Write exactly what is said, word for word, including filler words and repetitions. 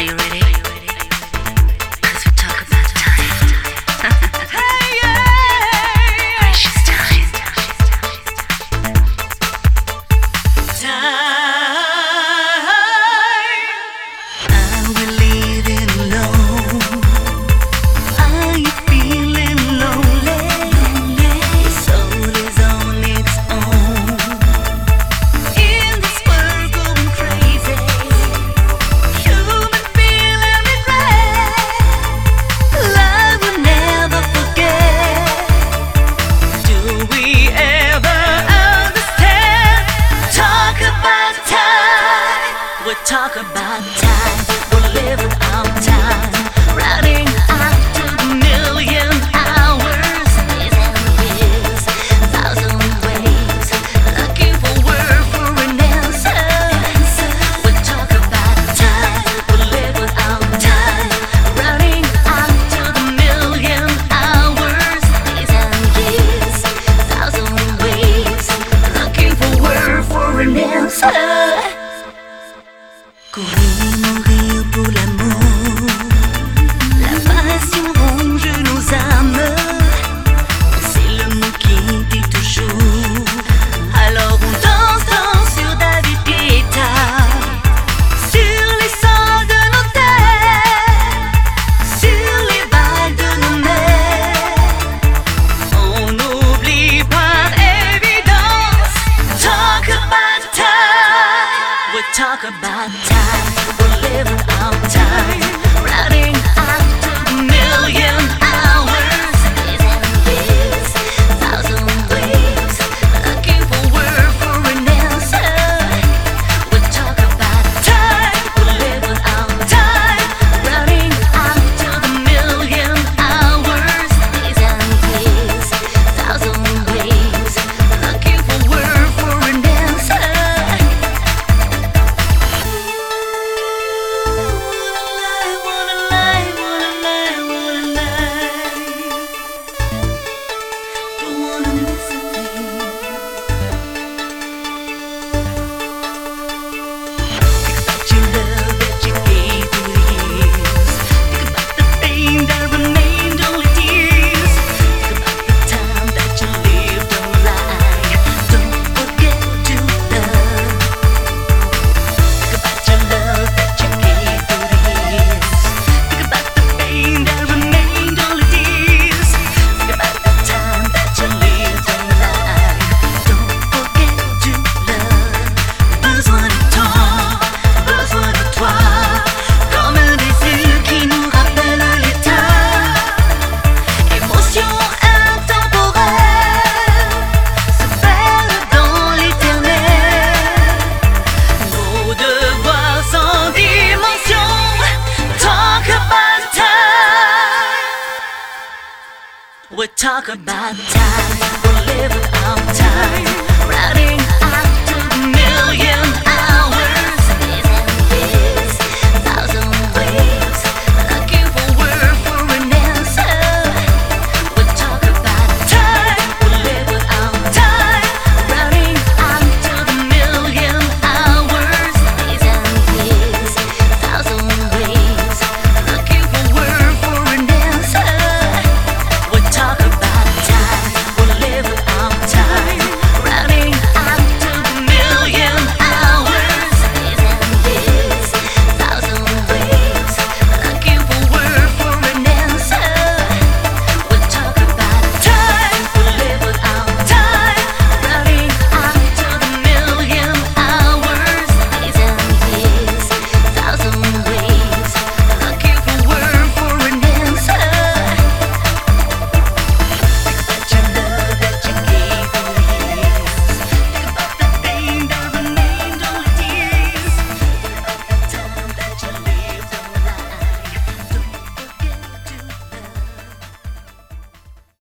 you ready? 'Cause we talk about time. Hey, yeah. Precious time. Time. Are we living alone? Are you feeling lonely? Your soul is on its own. In this world going crazy, human feeling regret. Love will never forget. Do we ever understand? Talk about time. We talk about time. We'll live without time. Running after the million hours, days and years, thousand ways, looking for word for an answer. We talk about time. We'll live without time. Running after the million hours, days and years, thousand ways, looking for word for an answer. Courir, mourir pour l'amour. La passion ronge nos âmes. C'est le mot qui dit toujours. Alors on danse, danse sur David Guetta, sur les sangs de nos terres, sur les vagues de nos mers. On oublie par évidence. Talk about time. We talk about time. We'll live without time. Running after the million hours, days and years, thousand ways, looking for word for an answer. We talk about time. We'll live without time. Running after the million hours, days and years, thousand ways, looking for word for an answer. Wanna lie, wanna lie, wanna lie. Don't wanna miss a thing. Think about your love that you gave through the years. Think about the pain that remained only tears. Think about the time that you lived on lie. Don't forget to love. Think about your love that you gave through the years. Think about the pain that remained only tears. Think about the time that you lived on lie. Don't forget to love. Besoin de toi, besoin de toi, comme un baiser qui nous rappelle l'état. Émotion intemporelle, se perd dans l'éternel. Nos devoirs sans dimension. Talk about time. We talk about time. We'll live without time.